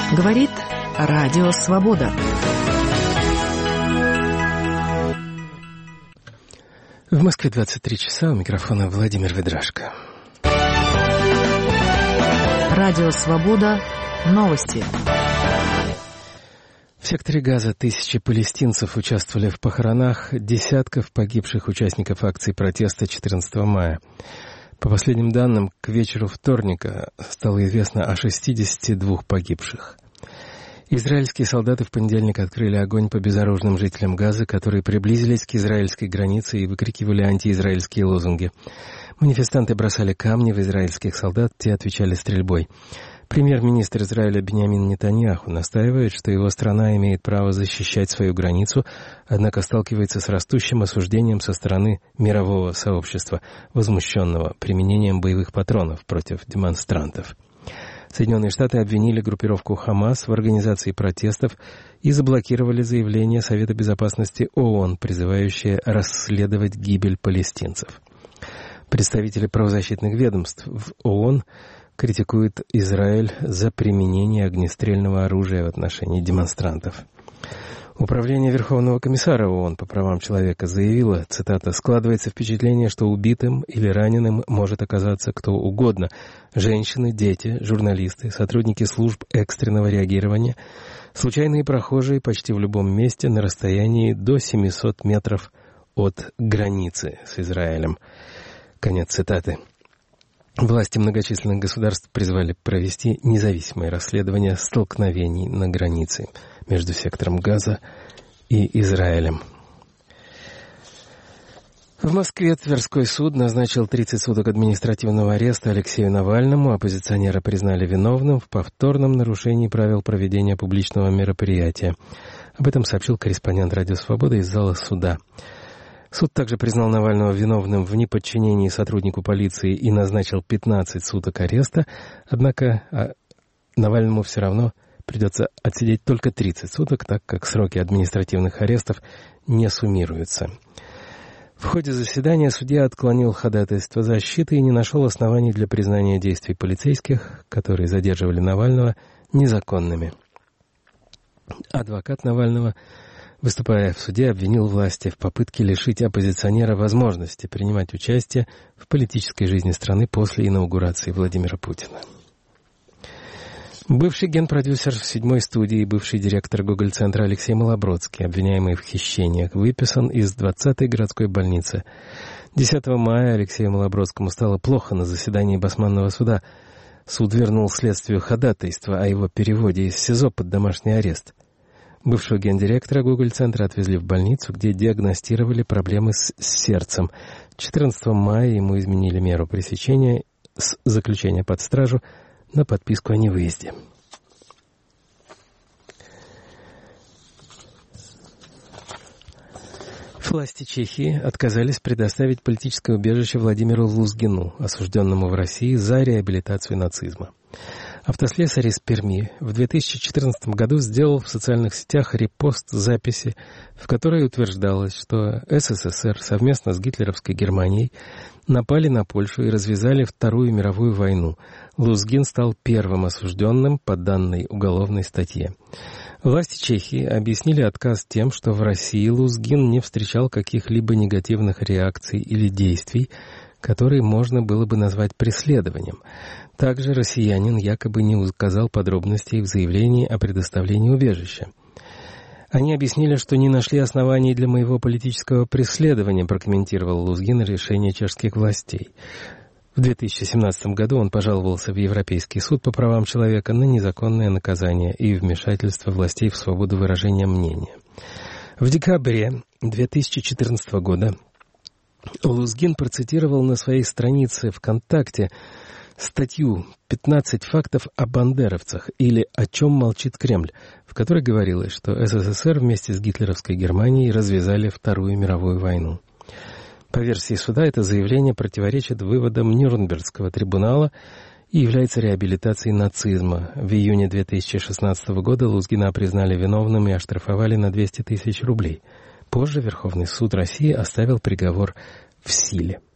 Говорит Радио Свобода. В Москве 23 часа, у микрофона Владимир Ведрашко. Радио Свобода. Новости. В секторе Газа тысячи палестинцев участвовали в похоронах десятков погибших участников акции протеста 14 мая. По последним данным, к вечеру вторника стало известно о 62 погибших. Израильские солдаты в понедельник открыли огонь по безоружным жителям Газы, которые приблизились к израильской границе и выкрикивали антиизраильские лозунги. Манифестанты бросали камни в израильских солдат, те отвечали стрельбой. Премьер-министр Израиля Биньямин Нетаньяху настаивает, что его страна имеет право защищать свою границу, однако сталкивается с растущим осуждением со стороны мирового сообщества, возмущенного применением боевых патронов против демонстрантов. Соединенные Штаты обвинили группировку «Хамас» в организации протестов и заблокировали заявление Совета Безопасности ООН, призывающее расследовать гибель палестинцев. Представители правозащитных ведомств в ООН критикуют Израиль за применение огнестрельного оружия в отношении демонстрантов. Управление Верховного комиссара ООН по правам человека заявило, цитата, «складывается впечатление, что убитым или раненым может оказаться кто угодно. Женщины, дети, журналисты, сотрудники служб экстренного реагирования, случайные прохожие почти в любом месте на расстоянии до 700 метров от границы с Израилем». Конец цитаты. Власти многочисленных государств призвали провести независимое расследование столкновений на границе между сектором Газа и Израилем. В Москве Тверской суд назначил 30 суток административного ареста Алексею Навальному. Оппозиционера признали виновным в повторном нарушении правил проведения публичного мероприятия. Об этом сообщил корреспондент «Радио Свобода» из зала суда. Суд также признал Навального виновным в неподчинении сотруднику полиции и назначил 15 суток ареста, однако Навальному все равно придется отсидеть только 30 суток, так как сроки административных арестов не суммируются. В ходе заседания судья отклонил ходатайство защиты и не нашел оснований для признания действий полицейских, которые задерживали Навального, незаконными. Адвокат Навального, выступая в суде, обвинил власти в попытке лишить оппозиционера возможности принимать участие в политической жизни страны после инаугурации Владимира Путина. Бывший генпродюсер «Седьмой студии» и бывший директор Гоголь-центра Алексей Малобродский, обвиняемый в хищениях, выписан из 20-й городской больницы. 10 мая Алексею Малобродскому стало плохо на заседании Басманного суда. Суд вернул следствию ходатайство о его переводе из СИЗО под домашний арест. Бывшего гендиректора Гоголь-центра отвезли в больницу, где диагностировали проблемы с сердцем. 14 мая ему изменили меру пресечения с заключения под стражу на подписку о невыезде. Власти Чехии отказались предоставить политическое убежище Владимиру Лузгину, осужденному в России за реабилитацию нацизма. Автослесарь из Перми в 2014 году сделал в социальных сетях репост записи, в которой утверждалось, что СССР совместно с гитлеровской Германией напали на Польшу и развязали Вторую мировую войну. Лузгин стал первым осужденным по данной уголовной статье. Власти Чехии объяснили отказ тем, что в России Лузгин не встречал каких-либо негативных реакций или действий, которые можно было бы назвать преследованием. Также россиянин якобы не указал подробностей в заявлении о предоставлении убежища. Они объяснили, что не нашли оснований для моего политического преследования, прокомментировал Лузгин решение чешских властей. В 2017 году он пожаловался в Европейский суд по правам человека на незаконное наказание и вмешательство властей в свободу выражения мнения. В декабре 2014 года Лузгин процитировал на своей странице ВКонтакте статью «15 фактов о бандеровцах» или «О чем молчит Кремль», в которой говорилось, что СССР вместе с гитлеровской Германией развязали Вторую мировую войну. По версии суда, это заявление противоречит выводам Нюрнбергского трибунала и является реабилитацией нацизма. В июне 2016 года Лузгина признали виновным и оштрафовали на 200 тысяч рублей. Позже Верховный суд России оставил приговор в силе.